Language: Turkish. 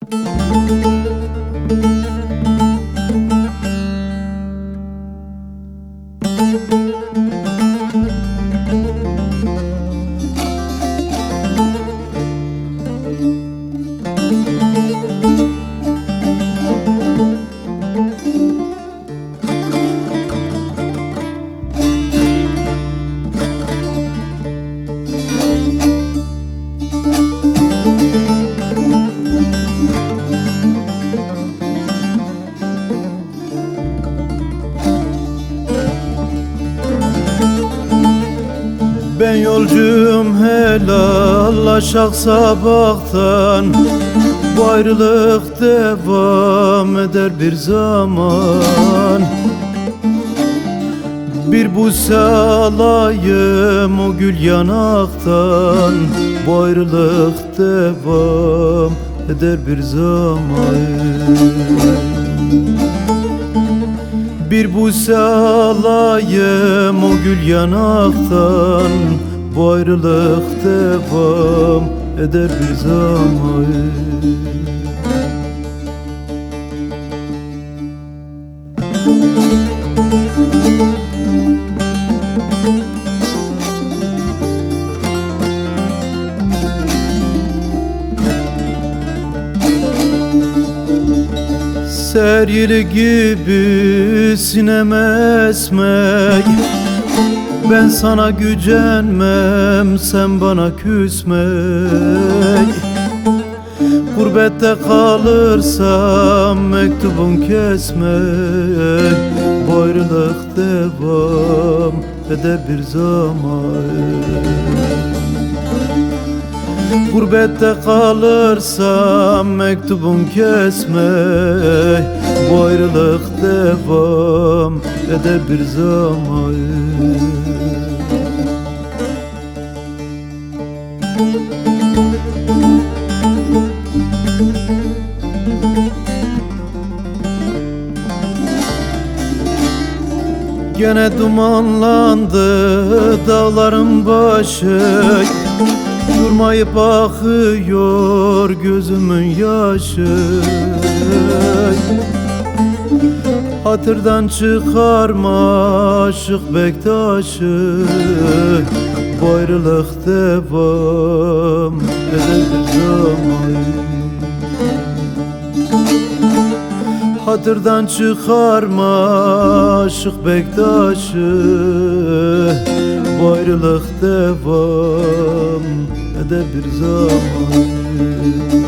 Ben yolcuyum helallaşak sabahtan, bu ayrılık devam eder bir zaman. Bir buse alayım o gül yanaktan, bu ayrılık devam eder bir zaman. Bir buse alayım o gül yanaktan, bu ayrılık devam eder bir zaman. Ser yeli gibi sineme esmek, ben sana gücenmem, sen bana küsmek. Gurbette kalırsam mektubun kesmek, bu ayrılık devam eder bir zaman. Gurbette kalırsam mektubun kesmek, bu ayrılık devam eder bir zaman. Gene dumanlandı dağların başı, durmayıp akıyor gözümün yaşı. Hatırdan çıkarma aşık Bektaş'ı, bu ayrılık devam eder bir zaman. Hatırdan çıkarma aşık Bektaş'ı, bu ayrılık devam eder bir zaman.